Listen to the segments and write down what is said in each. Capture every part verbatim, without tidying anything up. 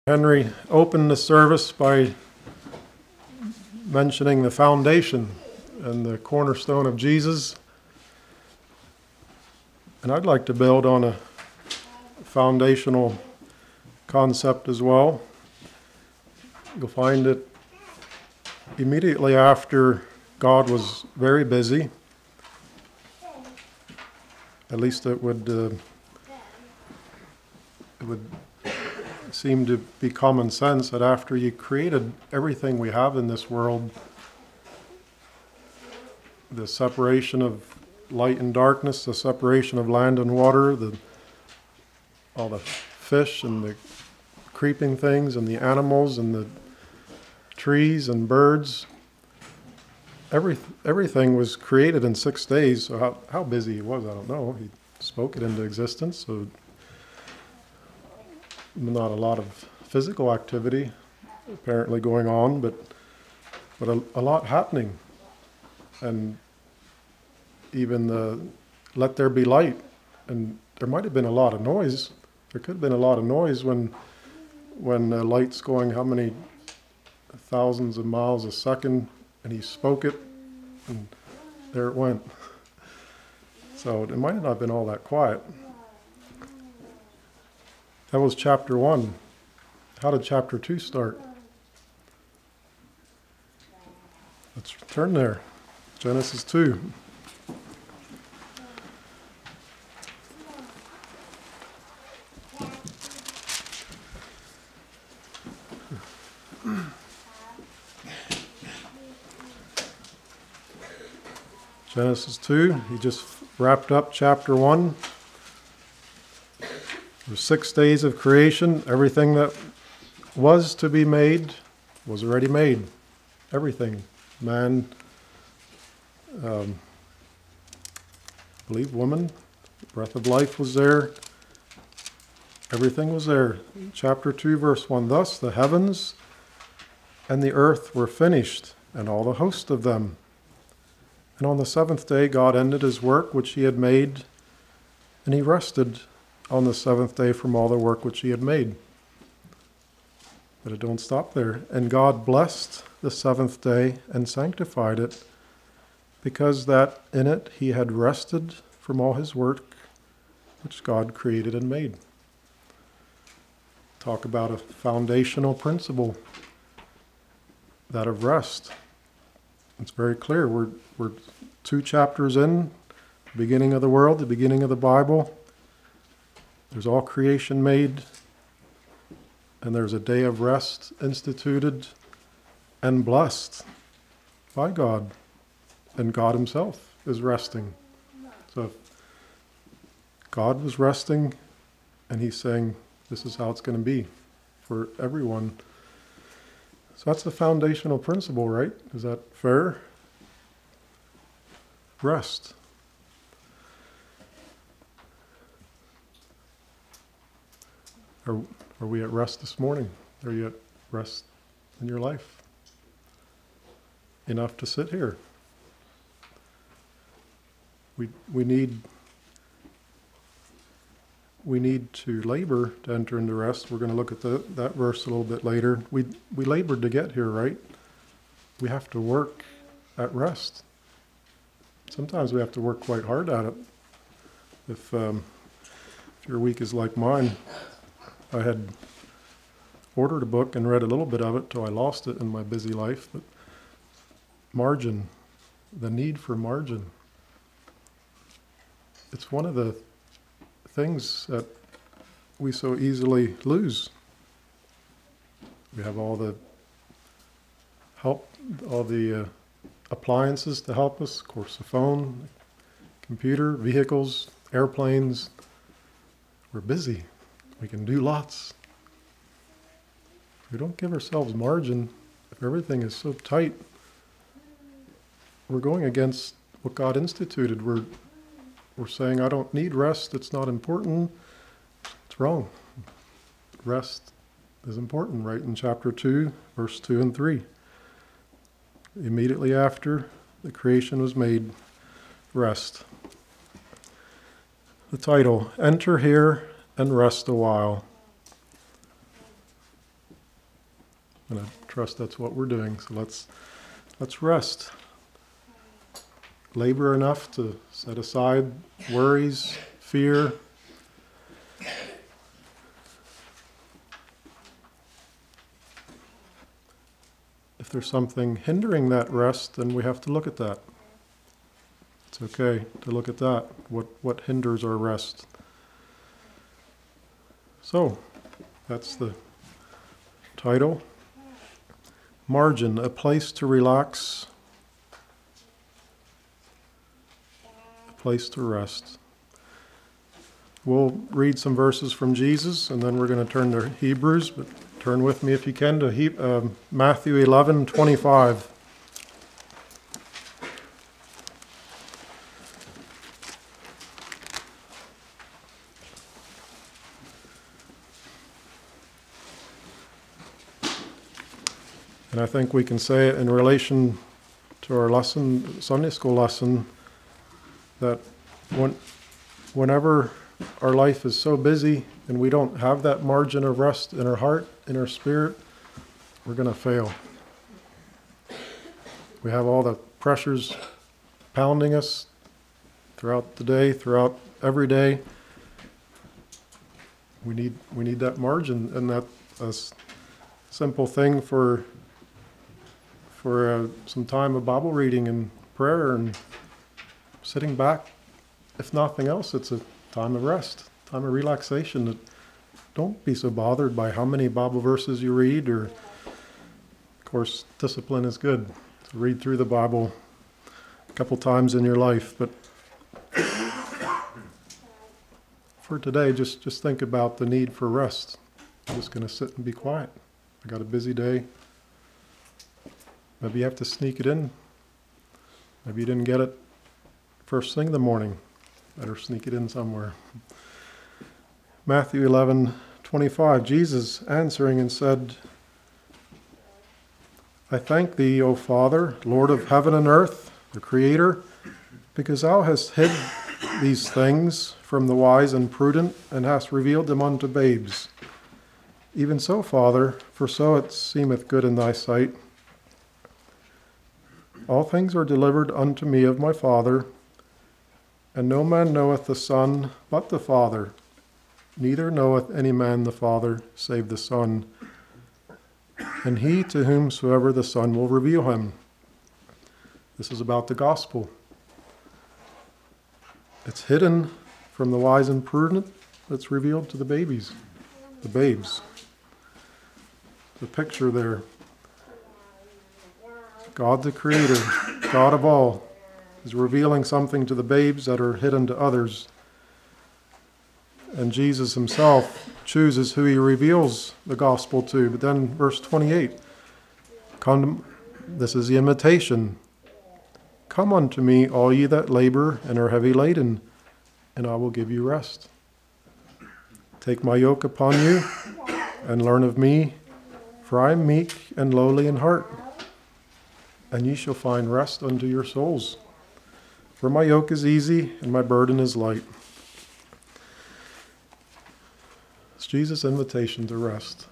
Henry opened the service by mentioning the foundation and the cornerstone of Jesus. And I'd like to build on a foundational concept as well. You'll find that immediately after God was very busy, at least it would uh, it would seem to be common sense that after you created everything we have in this world, the separation of light and darkness, the separation of land and water, the all the fish and the creeping things and the animals and the trees and birds, every everything was created in six days. So how, how busy he was, I don't know. He spoke it into existence, so not a lot of physical activity apparently going on, but but a, a lot happening. And even the let there be light, and there might have been a lot of noise. There could have been a lot of noise when when the light's going how many thousands of miles a second, and he spoke it, and there it went. So it might not have been all that quiet. That was chapter one. How did chapter two start? Let's turn there. Genesis two. Genesis two, he just wrapped up chapter one. There were six days of creation. Everything that was to be made was already made. Everything. Man, um, I believe woman, breath of life was there. Everything was there. Chapter two, verse one. Thus the heavens and the earth were finished, and all the host of them. And on the seventh day God ended his work which he had made, and he rested on the seventh day from all the work which he had made. But it don't stop there. And God blessed the seventh day and sanctified it, because that in it he had rested from all his work which God created and made. Talk about a foundational principle, that of rest. It's very clear. We're, we're two chapters in, the beginning of the world, the beginning of the Bible. There's all creation made, and there's a day of rest instituted and blessed by God, and God himself is resting. So if God was resting, and he's saying this is how it's going to be for everyone. So that's the foundational principle, right? Is that fair? Rest. Are, are we at rest this morning? Are you at rest in your life? Enough to sit here. We we need we need to labor to enter into rest. We're going to look at the, that verse a little bit later. We we labored to get here, right? We have to work at rest. Sometimes we have to work quite hard at it. If um, if your week is like mine, I had ordered a book and read a little bit of it till I lost it in my busy life. But margin, the need for margin. It's one of the things that we so easily lose. We have all the help, all the uh, appliances to help us, of course, the phone, computer, vehicles, airplanes. We're busy. We can do lots. If we don't give ourselves margin, if everything is so tight, we're going against what God instituted. We're we're saying, I don't need rest, it's not important. It's wrong. Rest is important, right? In chapter two, verse two and three. Immediately after the creation was made, rest. The title, Enter Here and Rest a While. And I trust that's what we're doing. So let's let's rest. Labor enough to set aside worries, fear. If there's something hindering that rest, then we have to look at that. It's okay to look at that. What what hinders our rest? So, that's the title. Margin, a place to relax, a place to rest. We'll read some verses from Jesus, and then we're going to turn to Hebrews, but turn with me if you can to he- uh, Matthew eleven twenty-five. And I think we can say it in relation to our lesson, Sunday school lesson, that when, whenever our life is so busy and we don't have that margin of rest in our heart, in our spirit, we're going to fail. We have all the pressures pounding us throughout the day, throughout every day. We need we need that margin, and that a s- simple thing for for uh, some time of Bible reading and prayer and sitting back. If nothing else, it's a time of rest, time of relaxation. That don't be so bothered by how many Bible verses you read, or, of course, discipline is good. To read through the Bible a couple times in your life, but for today, just, just think about the need for rest. I'm just going to sit and be quiet. I got a busy day. Maybe you have to sneak it in. Maybe you didn't get it first thing in the morning. Better sneak it in somewhere. Matthew eleven twenty-five. Jesus answering and said, I thank thee, O Father, Lord of heaven and earth, the Creator, because thou hast hid these things from the wise and prudent, and hast revealed them unto babes. Even so, Father, for so it seemeth good in thy sight. All things are delivered unto me of my Father, and no man knoweth the Son but the Father, neither knoweth any man the Father save the Son, and he to whomsoever the Son will reveal him. This is about the gospel. It's hidden from the wise and prudent, it's revealed to the babies, the babes. The picture there. God the Creator, God of all, is revealing something to the babes that are hidden to others. And Jesus himself chooses who he reveals the gospel to. But then verse twenty-eight, come, this is the invitation. Come unto me, all ye that labor and are heavy laden, and I will give you rest. Take my yoke upon you and learn of me, for I am meek and lowly in heart, and ye shall find rest unto your souls. For my yoke is easy and my burden is light. It's Jesus' invitation to rest.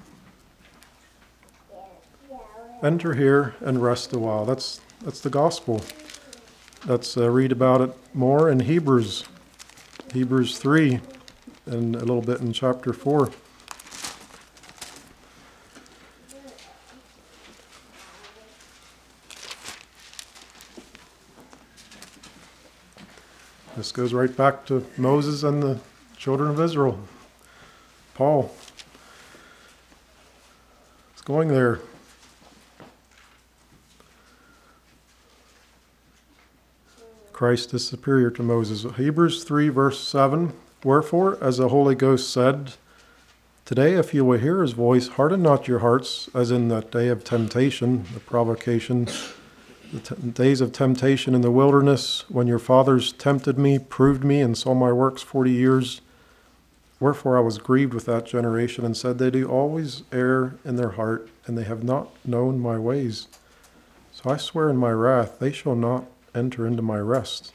Enter here and rest a while. That's that's the gospel. Let's uh, read about it more in Hebrews, Hebrews three, and a little bit in chapter four. This goes right back to Moses and the children of Israel. Paul is going there. Christ is superior to Moses. Hebrews three, verse seven. Wherefore, as the Holy Ghost said, today if you will hear his voice, harden not your hearts, as in that day of temptation, the provocation, the t- days of temptation in the wilderness, when your fathers tempted me, proved me, and saw my works forty years. Wherefore I was grieved with that generation, and said, they do always err in their heart, and they have not known my ways. So I swear in my wrath, they shall not enter into my rest.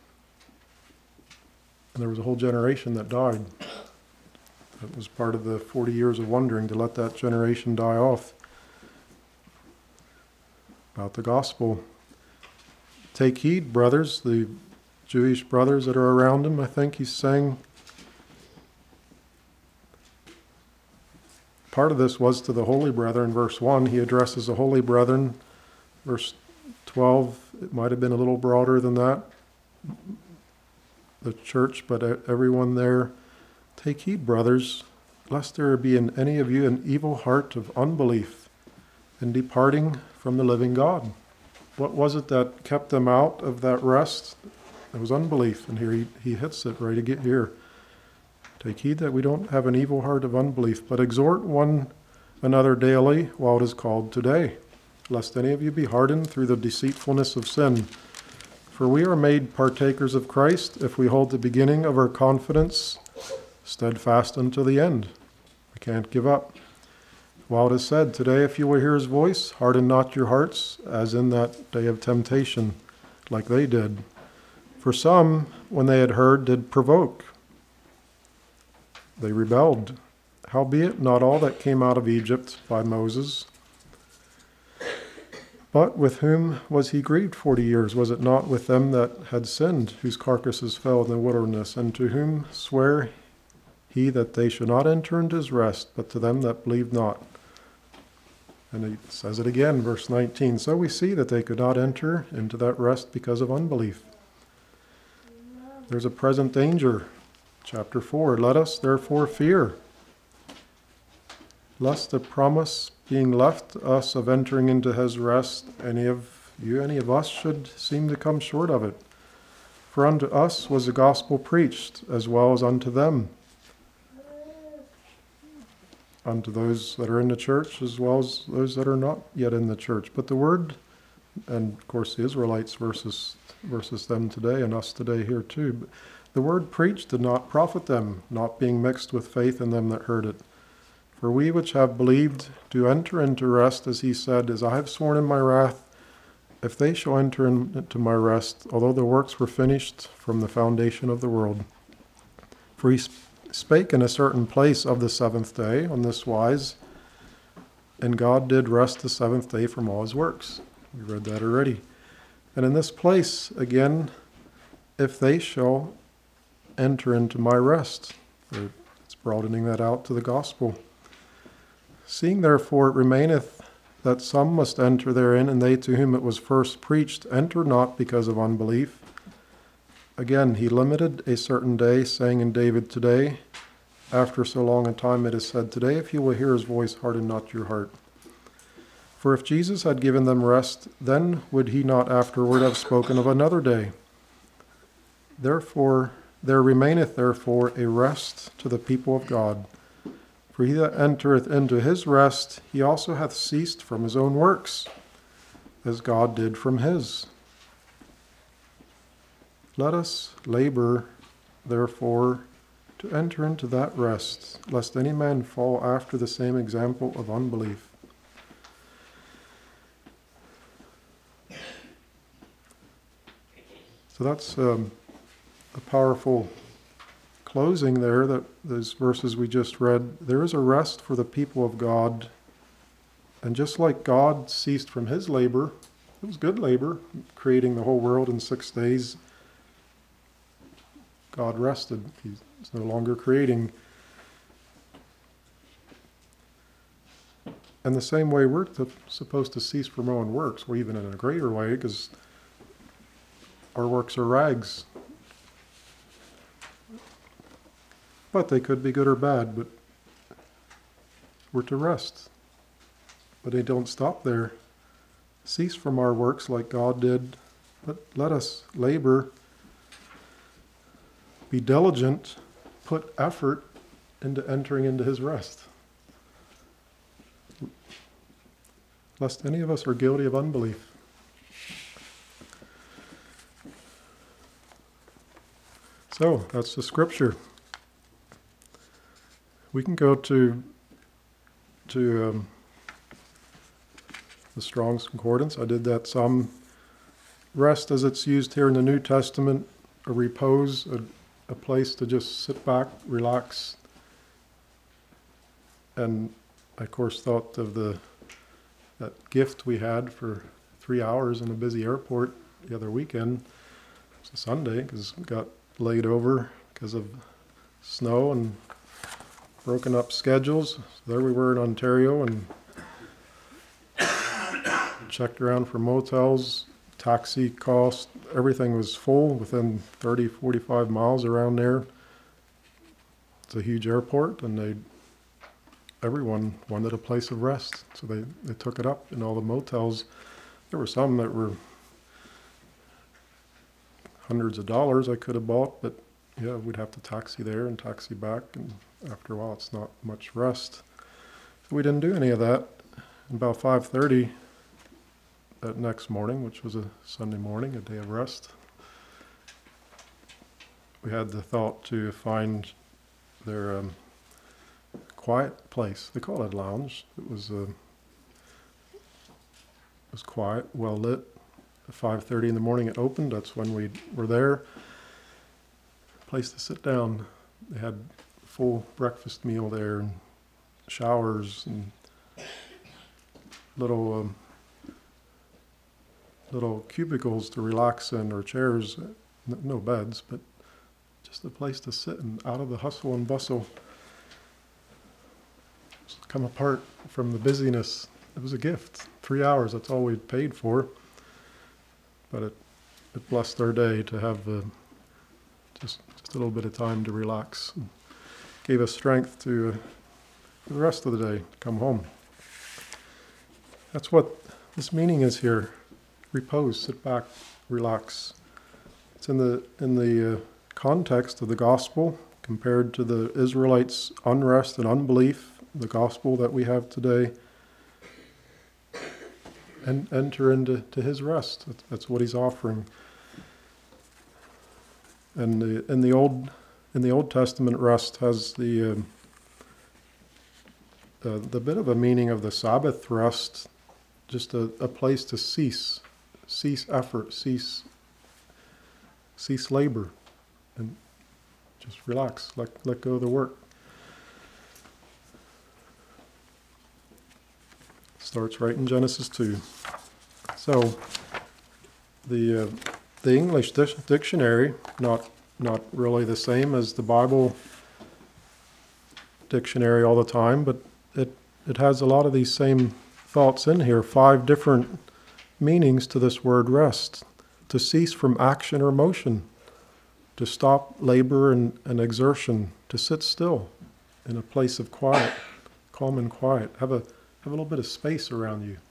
And there was a whole generation that died. That was part of the forty years of wandering, to let that generation die off. about the gospel. Take heed, brothers, the Jewish brothers that are around him, I think he's saying. Part of this was to the holy brethren, verse one. He addresses the holy brethren. Verse twelve, it might have been a little broader than that, the church, but everyone there. Take heed, brothers, lest there be in any of you an evil heart of unbelief in departing from the living God. What was it that kept them out of that rest? It was unbelief, and here he, he hits it right to get here. Take heed that we don't have an evil heart of unbelief, but exhort one another daily while it is called today, lest any of you be hardened through the deceitfulness of sin. For we are made partakers of Christ if we hold the beginning of our confidence steadfast unto the end. We can't give up. While it is said, today if you will hear his voice, harden not your hearts, as in that day of temptation, like they did. For some, when they had heard, did provoke. They rebelled. Howbeit, not all that came out of Egypt by Moses. But with whom was he grieved forty years? Was it not with them that had sinned, whose carcasses fell in the wilderness? And to whom sware he that they should not enter into his rest, but to them that believed not? And he says it again, verse nineteen. So we see that they could not enter into that rest because of unbelief. There's a present danger. Chapter four, let us therefore fear, lest the promise being left us of entering into his rest, any of you, any of us, should seem to come short of it. For unto us was the gospel preached, as well as unto them, unto those that are in the church, as well as those that are not yet in the church. But the word, and of course the Israelites versus, versus them today, and us today here too, but the word preached did not profit them, not being mixed with faith in them that heard it. For we which have believed do enter into rest, as he said, as I have sworn in my wrath, if they shall enter into my rest, although the works were finished from the foundation of the world. For he spake in a certain place of the seventh day on this wise, and God did rest the seventh day from all his works. We read that already. And in this place, again, if they shall enter into my rest. It's broadening that out to the gospel. Seeing therefore it remaineth that some must enter therein, and they to whom it was first preached enter not because of unbelief. Again, he limited a certain day, saying in David, today, after so long a time it is said, today if you will hear his voice, harden not your heart. For if Jesus had given them rest, then would he not afterward have spoken of another day. Therefore, there remaineth therefore a rest to the people of God. For he that entereth into his rest, he also hath ceased from his own works, as God did from his. Let us labor, therefore, to enter into that rest, lest any man fall after the same example of unbelief. So that's um, a powerful closing there, that those verses we just read. There is a rest for the people of God. And just like God ceased from his labor, it was good labor, creating the whole world in six days. God rested. He's no longer creating. And the same way we're to, supposed to cease from our own works, well, even in a greater way, because our works are rags. But they could be good or bad, but we're to rest. But they don't stop there. Cease from our works like God did, but let us labor, be diligent, put effort into entering into his rest. Lest any of us are guilty of unbelief. So, that's the scripture. We can go to to um, the Strong's Concordance. I did that some. Rest, as it's used here in the New Testament, a repose, a, a place to just sit back, relax. And I, of course, thought of the that gift we had for three hours in a busy airport the other weekend. It was a Sunday because it got laid over because of snow and broken up schedules. So there we were in Ontario and checked around for motels, taxi cost, everything was full within thirty, forty-five miles around there. It's a huge airport and they, everyone wanted a place of rest. So they, they took it up in all the motels. There were some that were hundreds of dollars I could have bought, but yeah, we'd have to taxi there and taxi back, and after a while it's not much rest. So we didn't do any of that. And about five thirty that next morning, which was a Sunday morning, a day of rest, we had the thought to find their um, quiet place. They call it a lounge. It was uh, it was quiet, well lit. At five thirty in the morning it opened. That's when we were there. Place to sit down. They had a full breakfast meal there, and showers, and little um, little cubicles to relax in, or chairs. N- no beds, but just a place to sit and out of the hustle and bustle. Just come apart from the busyness. It was a gift. Three hours, that's all we paid for. But it, it blessed our day to have uh, just, just a little bit of time to relax. And gave us strength to, uh, for the rest of the day, to come home. That's what this meaning is here. Repose, sit back, relax. It's in the, in the uh, context of the gospel compared to the Israelites' unrest and unbelief, the gospel that we have today. And enter into to his rest. That's, that's what he's offering. And the, in the old in the Old Testament, rest has the um, uh, the bit of a meaning of the Sabbath rest, just a, a place to cease, cease effort, cease cease labor, and just relax, let let go of the work. Starts right in Genesis two. So the uh, the English di- dictionary, not not really the same as the Bible dictionary all the time, but it it has a lot of these same thoughts in here. Five different meanings to this word rest: to cease from action or motion, to stop labor and, and exertion, to sit still in a place of quiet, calm and quiet. Have a Have a little bit of space around you.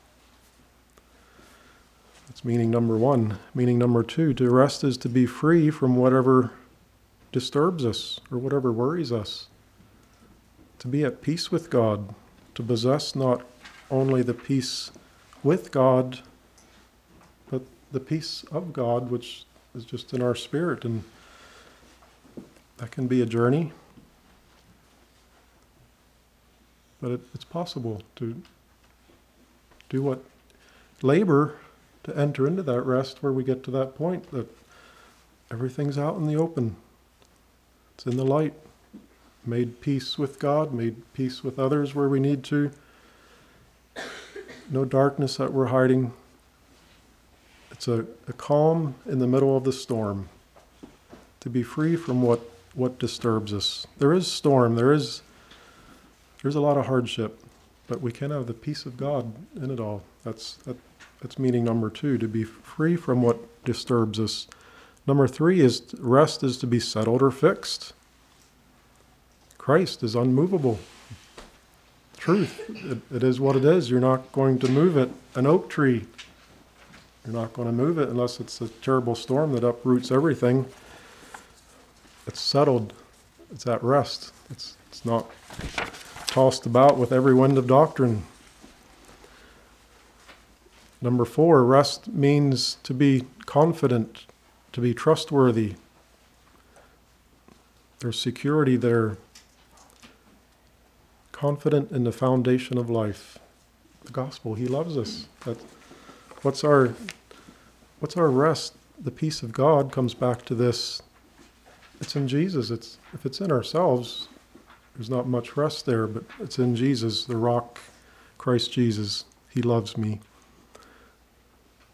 That's meaning number one. Meaning number two, to rest is to be free from whatever disturbs us or whatever worries us. To be at peace with God. To possess not only the peace with God, but the peace of God, which is just in our spirit. And that can be a journey. But it, it's possible to do what labor to enter into that rest where we get to that point that everything's out in the open. It's in the light. Made peace with God, made peace with others where we need to. No darkness that we're hiding. It's a, a calm in the middle of the storm. To be free from what, what disturbs us. There is storm, there is There's a lot of hardship, but we can have the peace of God in it all. That's that, that's meaning number two, to be free from what disturbs us. Number three is rest is to be settled or fixed. Christ is unmovable. Truth, it, it is what it is. You're not going to move it. An oak tree, you're not going to move it unless it's a terrible storm that uproots everything. It's settled. It's at rest. It's it's not tossed about with every wind of doctrine. Number four, rest means to be confident, to be trustworthy. There's security there. Confident in the foundation of life. The gospel, he loves us. That, what's our, what's our rest? The peace of God comes back to this. It's in Jesus. It's, if it's in ourselves, there's not much rest there, but it's in Jesus, the rock, Christ Jesus. He loves me.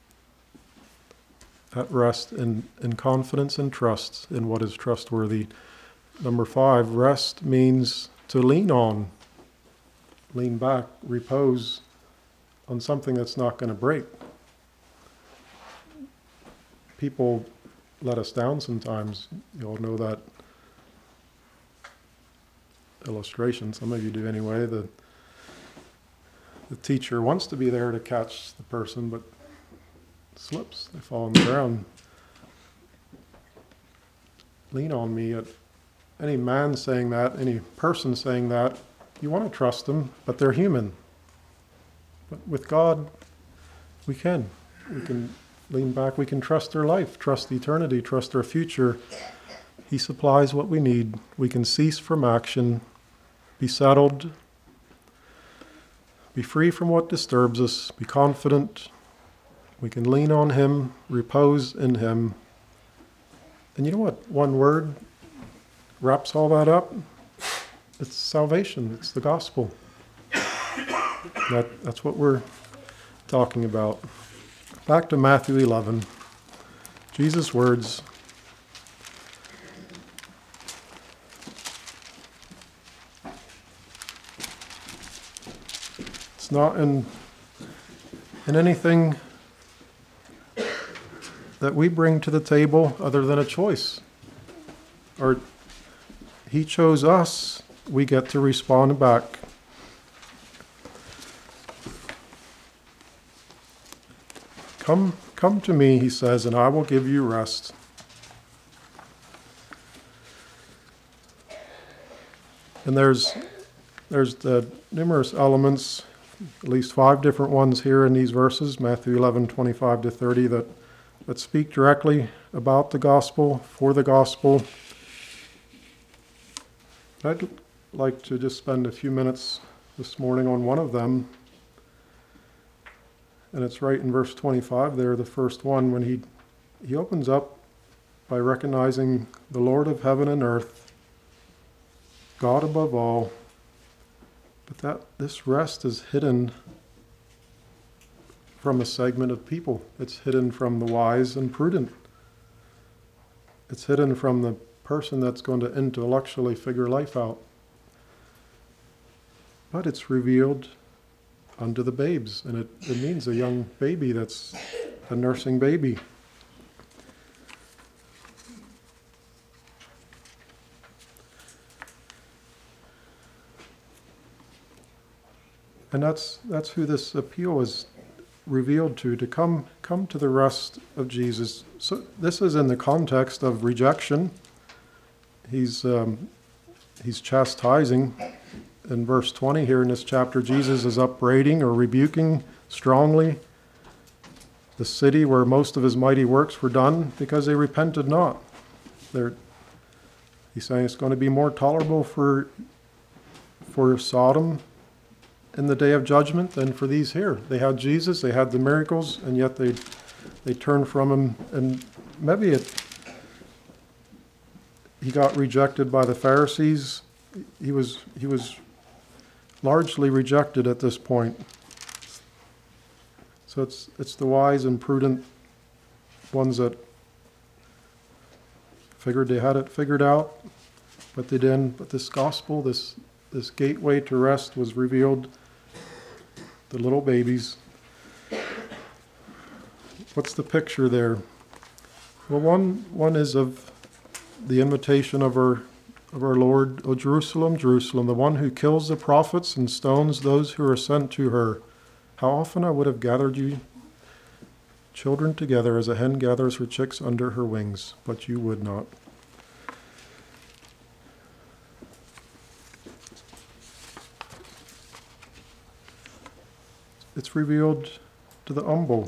at rest in, in confidence and trust in what is trustworthy. Number five, rest means to lean on, lean back, repose on something that's not going to break. People let us down sometimes. You all know that illustration. Some of you do anyway. The, the teacher wants to be there to catch the person, but slips. They fall on the ground. Lean on me. Any man saying that, any person saying that, you want to trust them, but they're human. But with God, we can. We can lean back. We can trust their life, trust eternity, trust their future. He supplies what we need. We can cease from action, be settled, be free from what disturbs us, be confident. We can lean on Him, repose in Him. And you know what? One word wraps all that up. It's salvation. It's the gospel. That, that's what we're talking about. Back to Matthew eleven. Jesus' words. It's not in, in anything that we bring to the table other than a choice. Or He chose us, we get to respond back. Come, come to me, He says, and I will give you rest. And there's, there's the numerous elements, at least five different ones here in these verses, Matthew eleven, twenty-five to thirty, that, that speak directly about the gospel, for the gospel. I'd like to just spend a few minutes this morning on one of them. And it's right in verse twenty-five there, the first one, when he, he opens up by recognizing the Lord of heaven and earth, God above all, but that this rest is hidden from a segment of people. It's hidden from the wise and prudent. It's hidden from the person that's going to intellectually figure life out. But it's revealed unto the babes, and it, it means a young baby that's a nursing baby. And that's that's who this appeal is revealed to, to come come to the rest of Jesus. So this is in the context of rejection. He's um, he's chastising. In verse twenty here in this chapter, Jesus is upbraiding or rebuking strongly the city where most of his mighty works were done because they repented not. They're, he's saying it's going to be more tolerable for for Sodom in the day of judgment than for these here. They had Jesus, they had the miracles, and yet they they turned from him. And maybe it he got rejected by the Pharisees. He was he was largely rejected at this point. So it's it's the wise and prudent ones that figured they had it figured out, but they didn't. But this gospel, this this gateway to rest was revealed. The little babies. What's the picture there? Well, one one is of the invitation of our of our Lord, O Jerusalem, Jerusalem, the one who kills the prophets and stones those who are sent to her. How often I would have gathered you children together as a hen gathers her chicks under her wings, but you would not. It's revealed to the humble.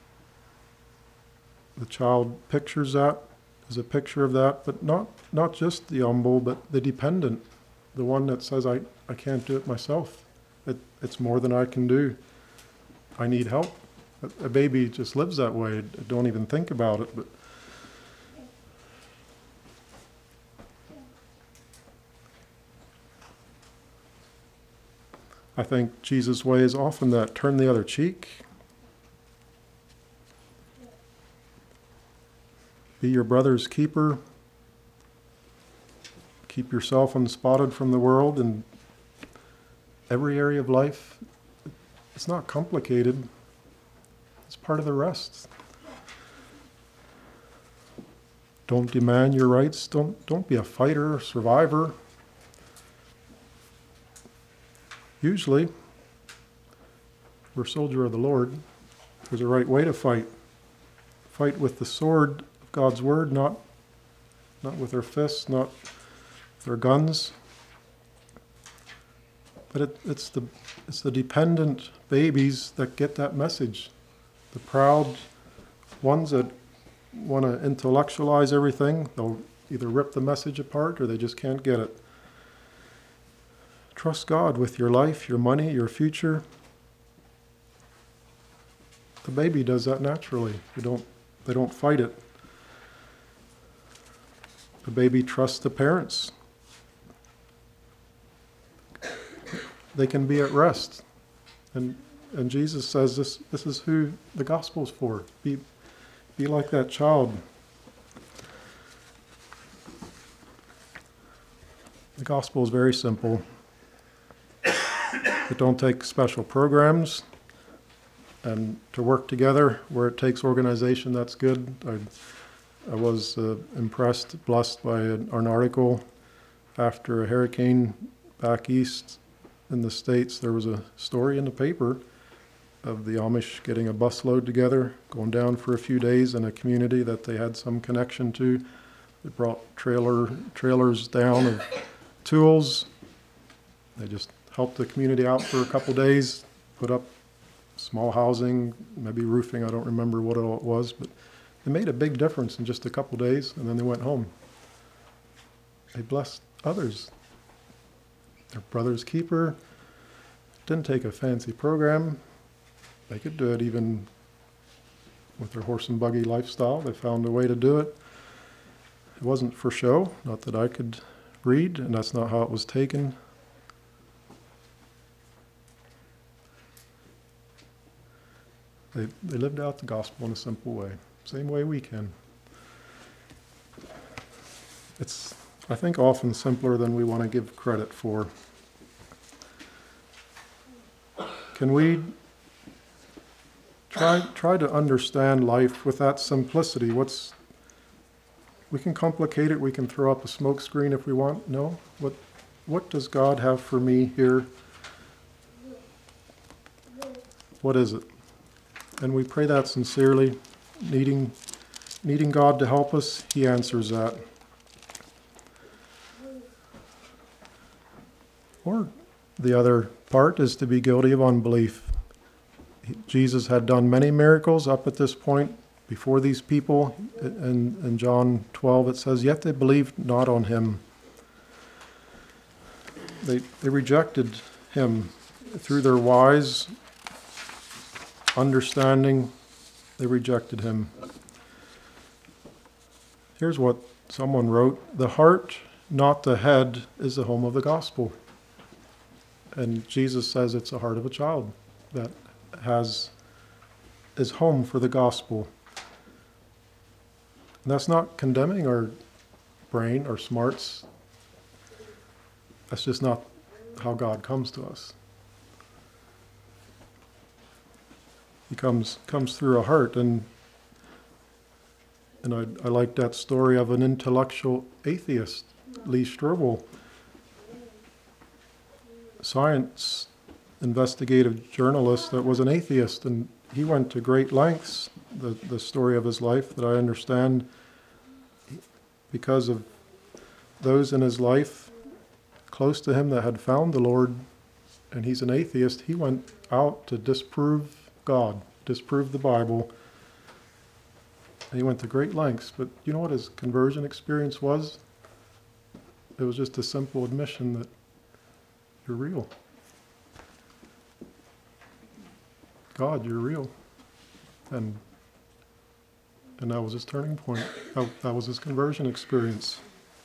The child pictures that, is a picture of that, but not, not just the humble, but the dependent, the one that says, I, I can't do it myself. It, it's more than I can do. I need help. A, a baby just lives that way. I don't even think about it. But I think Jesus' way is often that turn the other cheek. Be your brother's keeper. Keep yourself unspotted from the world in every area of life. It's not complicated. It's part of the rest. Don't demand your rights. Don't, don't be a fighter or survivor. Usually, if we're a soldier of the Lord, there's a right way to fight. Fight with the sword of God's word, not, not with our fists, not with our guns. But it, it's the it's the dependent babies that get that message. The proud ones that want to intellectualize everything, they'll either rip the message apart or they just can't get it. Trust God with your life, your money, your future. The baby does that naturally. You don't, they don't fight it. The baby trusts the parents. They can be at rest. And and Jesus says this this is who the gospel's for. Be be like that child. The gospel is very simple. It don't take special programs. And to work together where it takes organization, that's good. I, I was uh, impressed, blessed by an, an article after a hurricane back east in the States. There was a story in the paper of the Amish getting a busload together, going down for a few days in a community that they had some connection to. They brought trailer trailers down of tools. They just helped the community out for a couple days, put up small housing, maybe roofing, I don't remember what it all was, but it made a big difference in just a couple days, and then they went home. They blessed others. Their brother's keeper. Didn't take a fancy program. They could do it even with their horse and buggy lifestyle. They found a way to do it. It wasn't for show, not that I could read, and that's not how it was taken. They, they lived out the gospel in a simple way, same way we can. It's, I think, often simpler than we want to give credit for. Can we try try to understand life with that simplicity? What's we can complicate it. We can throw up a smoke screen if we want. No, what what does God have for me here? What is it? And we pray that sincerely, needing needing God to help us. He answers that. Or the other part is to be guilty of unbelief. Jesus had done many miracles up at this point before these people. In, in John twelve it says, yet they believed not on him. They, they rejected him through their wise understanding. They rejected him. Here's what someone wrote: the heart, not the head, is the home of the gospel. And Jesus says it's the heart of a child that has is home for the gospel. And that's not condemning our brain or smarts. That's just not how God comes to us. He comes comes through a heart, and and I, I like that story of an intellectual atheist, Lee Strobel, science investigative journalist that was an atheist, and he went to great lengths, the, the story of his life that I understand, because of those in his life close to him that had found the Lord, and he's an atheist. He went out to disprove God, disprove the Bible. And he went to great lengths, but you know what his conversion experience was? It was just a simple admission that you're real. God, you're real. And and that was his turning point. That, that was his conversion experience.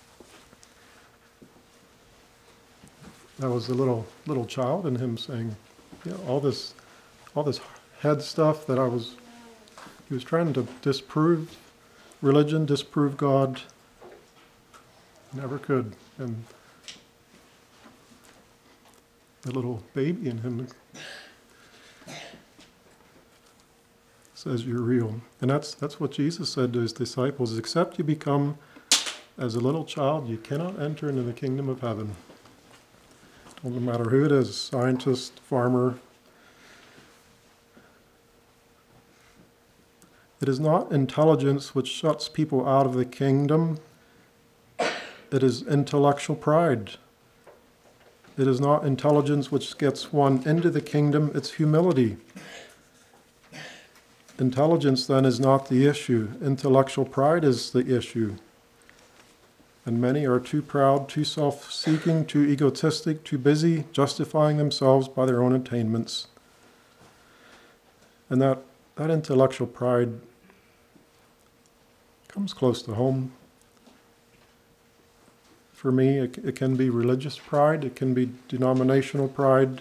That was the little little child in him saying, yeah, all this all this head stuff that I was he was trying to disprove religion, disprove God. Never could. And the little baby in him says you're real. And that's that's what Jesus said to his disciples. Except you become as a little child, you cannot enter into the kingdom of heaven. No matter who it is, scientist, farmer. It is not intelligence which shuts people out of the kingdom. It is intellectual pride. It is not intelligence which gets one into the kingdom, it's humility. Intelligence then is not the issue. Intellectual pride is the issue. And many are too proud, too self-seeking, too egotistic, too busy justifying themselves by their own attainments. And that, that intellectual pride comes close to home. For me, it, it can be religious pride, it can be denominational pride.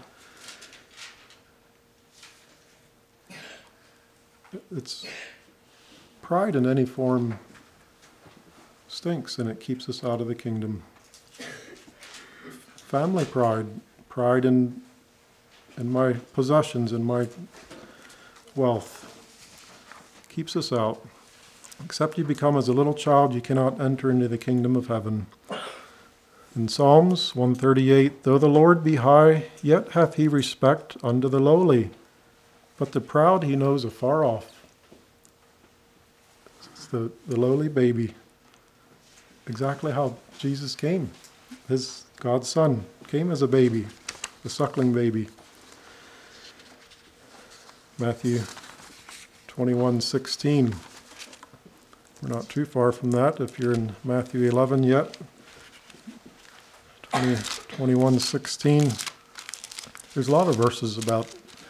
It's pride in any form stinks, and it keeps us out of the kingdom. Family pride, pride in in my possessions, in my wealth, keeps us out. Except you become as a little child, you cannot enter into the kingdom of heaven. In Psalms one thirty-eight, though the Lord be high, yet hath he respect unto the lowly, but the proud he knows afar off. It's the, the lowly baby. Exactly how Jesus came. His God's Son came as a baby, a suckling baby. Matthew twenty-one sixteen. We're not too far from that if you're in Matthew eleven yet. twenty-one sixteen. There's a lot of verses about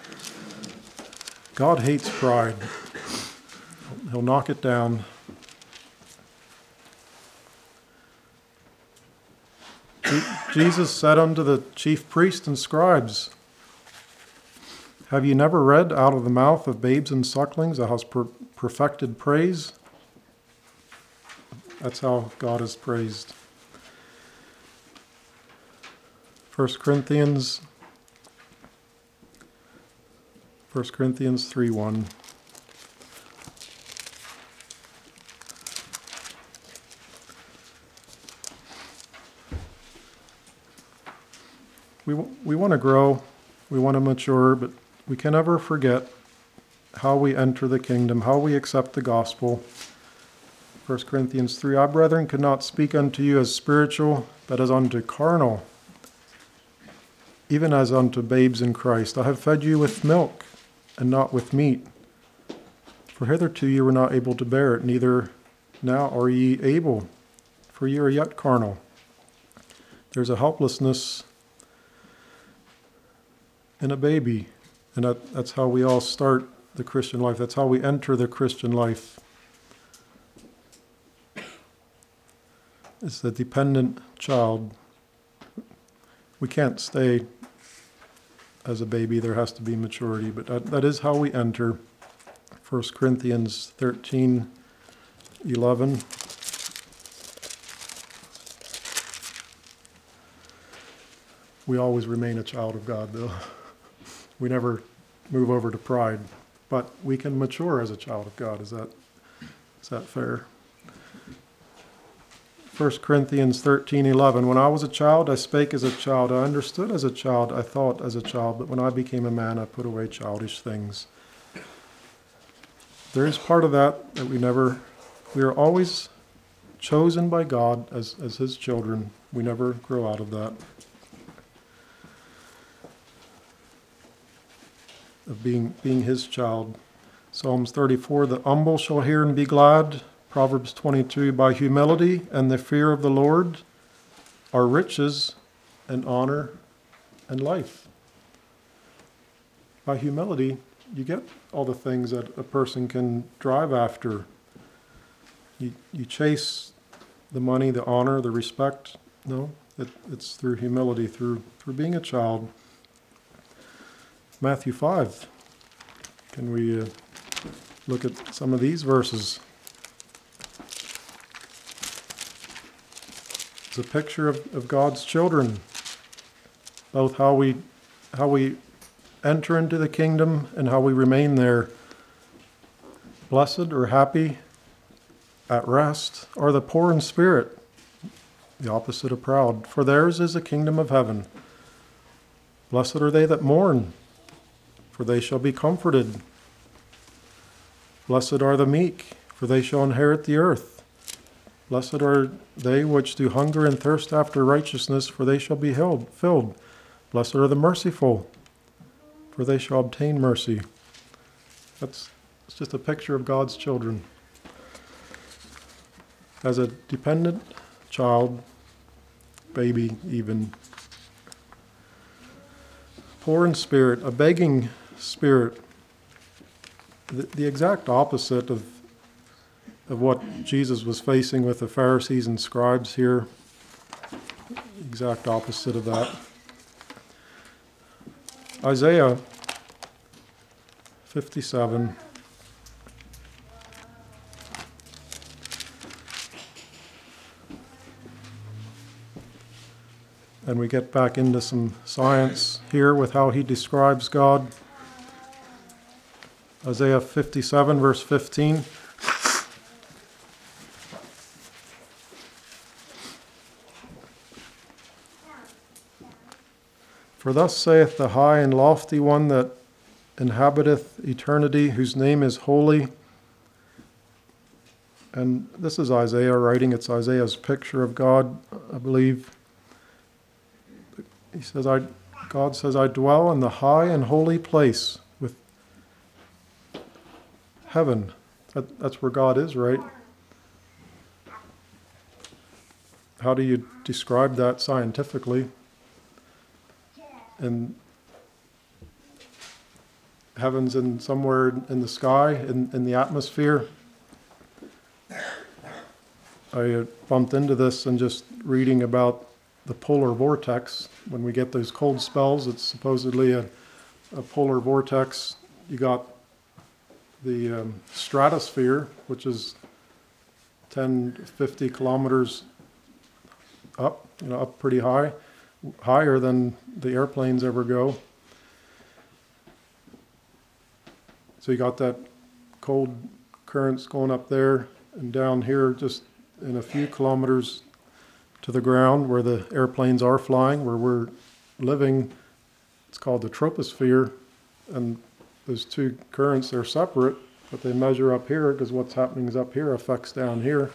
God hates pride. He'll knock it down. Jesus said unto the chief priests and scribes, have you never read, out of the mouth of babes and sucklings thou hast per- perfected praise? That's how God is praised. First Corinthians, First Corinthians three one. We, we want to grow, we want to mature, but we can never forget how we enter the kingdom, how we accept the gospel. First Corinthians three, I, brethren, could not speak unto you as spiritual, but as unto carnal, even as unto babes in Christ. I have fed you with milk, and not with meat. For hitherto you were not able to bear it, neither now are ye able, for ye are yet carnal. There's a helplessness in a baby, and that, that's how we all start the Christian life. That's how we enter the Christian life. It's the dependent child. We can't stay as a baby. There has to be maturity, but that, that is how we enter. First Corinthians thirteen eleven. We always remain a child of God, though. We never move over to pride, but we can mature as a child of God. Is that is that fair? First Corinthians thirteen eleven. When I was a child, I spake as a child. I understood as a child. I thought as a child. But when I became a man, I put away childish things. There is part of that that we never, we are always chosen by God as, as his children. We never grow out of that. Of being, being his child. Psalms thirty-four, the humble shall hear and be glad. Proverbs twenty-two, by humility and the fear of the Lord are riches and honor and life. By humility, you get all the things that a person can drive after. You, you chase the money, the honor, the respect. No, it, it's through humility, through, through being a child. Matthew five. Can we uh, look at some of these verses? It's a picture of, of God's children, both how we how we enter into the kingdom and how we remain there. Blessed or happy, at rest, are the poor in spirit, the opposite of proud, for theirs is the kingdom of heaven. Blessed are they that mourn, for they shall be comforted. Blessed are the meek, for they shall inherit the earth. Blessed are they which do hunger and thirst after righteousness, for they shall be held, filled. Blessed are the merciful, for they shall obtain mercy. That's it's just a picture of God's children. As a dependent child, baby even, poor in spirit, a begging spirit, the, the exact opposite of of what Jesus was facing with the Pharisees and scribes here. Exact opposite of that. Isaiah fifty-seven. And we get back into some science here with how he describes God. Isaiah fifty-seven, verse fifteen. For thus saith the high and lofty one that inhabiteth eternity, whose name is holy. And this is Isaiah writing. It's Isaiah's picture of God, I believe. He says, I, God says, I dwell in the high and holy place with heaven. That, that's where God is, right? How do you describe that scientifically? And heaven's in somewhere in the sky, in, in the atmosphere. I bumped into this and just reading about the polar vortex. When we get those cold spells, it's supposedly a, a polar vortex. You got the um, stratosphere, which is ten, fifty kilometers up, you know, up pretty high. Higher than the airplanes ever go. So you got that cold currents going up there, and down here just in a few kilometers to the ground where the airplanes are flying, where we're living, it's called the troposphere, and those two currents are separate, but they measure up here because what's happening is up here affects down here.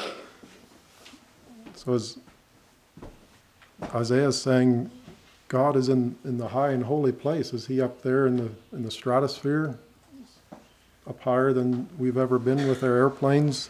So as Isaiah is saying, God is in, in the high and holy place. Is he up there in the in the stratosphere, up higher than we've ever been with our airplanes?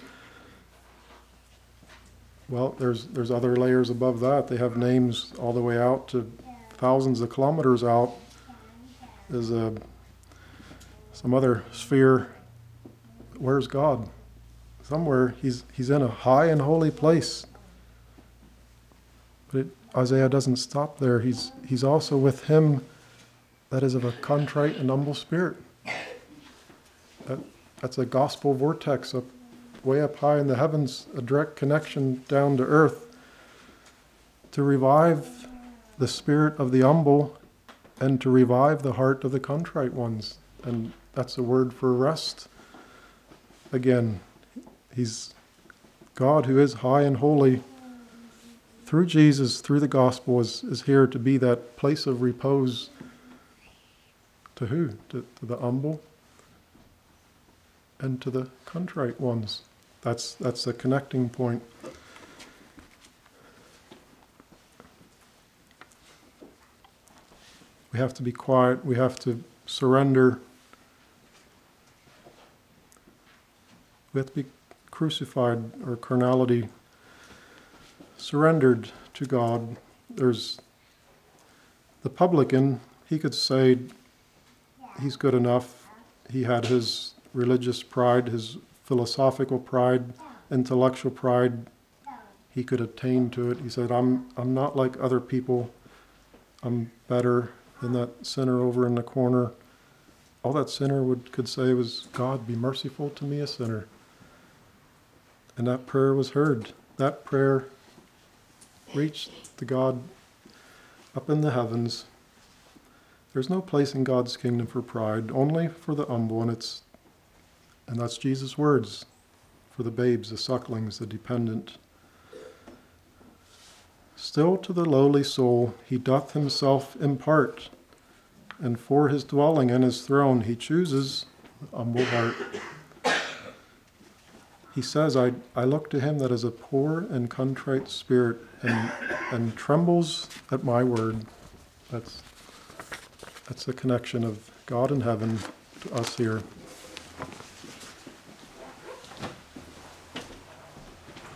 Well, there's there's other layers above that. They have names all the way out to thousands of kilometers out. There's a some other sphere. Where's God? Somewhere he's he's in a high and holy place. But it, Isaiah doesn't stop there. He's he's also with him that is of a contrite and humble spirit. That, that's a gospel vortex up way up high in the heavens, a direct connection down to earth to revive the spirit of the humble and to revive the heart of the contrite ones. And that's a word for rest. Again, he's God who is high and holy. Through Jesus, through the gospel, is, is here to be that place of repose to who? To, to the humble and to the contrite ones. That's that's the connecting point. We have to be quiet. We have to surrender. We have to be crucified, or carnality surrendered to God. There's the publican, he could say he's good enough. He had his religious pride, his philosophical pride, intellectual pride. He could attain to it. He said, I'm I'm not like other people. I'm better than that sinner over in the corner. All that sinner would could say was, God, be merciful to me, a sinner. And that prayer was heard. That prayer reach to God up in the heavens. There's no place in God's kingdom for pride, only for the humble, and it's and that's Jesus' words for the babes, the sucklings, the dependent. Still to the lowly soul he doth himself impart, and for his dwelling and his throne he chooses the humble heart. He says, I, I look to him that is a poor and contrite spirit and, and trembles at my word. That's, that's the connection of God in heaven to us here.